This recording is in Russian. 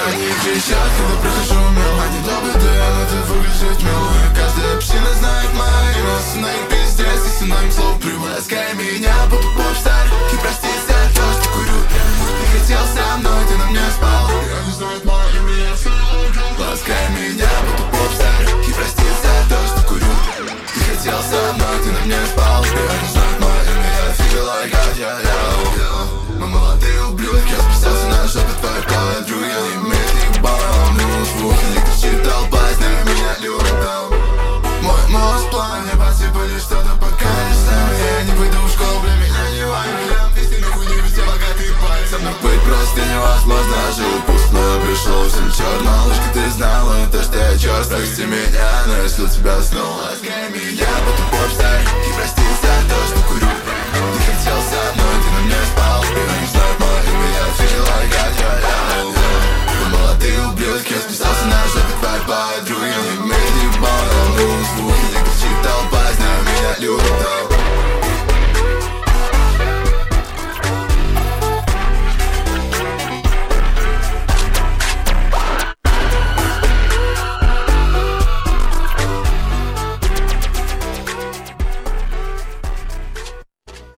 они кричат, когда прохожу мимо. Они добрые, но ты выглядишь мило. Каждая община знает мое имя. Сына им пиздец, и сына им слово прибыль. Ласкай меня, буду поп-стар. И прости за то, что курю. Ты хотел со мной, ты на мне спал. Я не знаю мое имя, я все лгал. Ласкай меня, буду поп-стар. И прости за то, что курю. Ты хотел со мной, ты на мне спал. Я не знаю мое имя, я feel like мы молодые ублюдки, я списался на жопе твоей кадру. Я не имею ни балла, минус звук, не кричит толпа, знаю меня любят. Мой мозг в плане, посыпали что-то покажешь сам. Я не выйду в школу, для меня не важно. Вести нахуй не везде богатый парень. Со мной быть просто невозможно, живу пустой, пришел всем черт. Малышка, ты знала, то что я черт. Прости меня, но если у тебя снова. Ласкай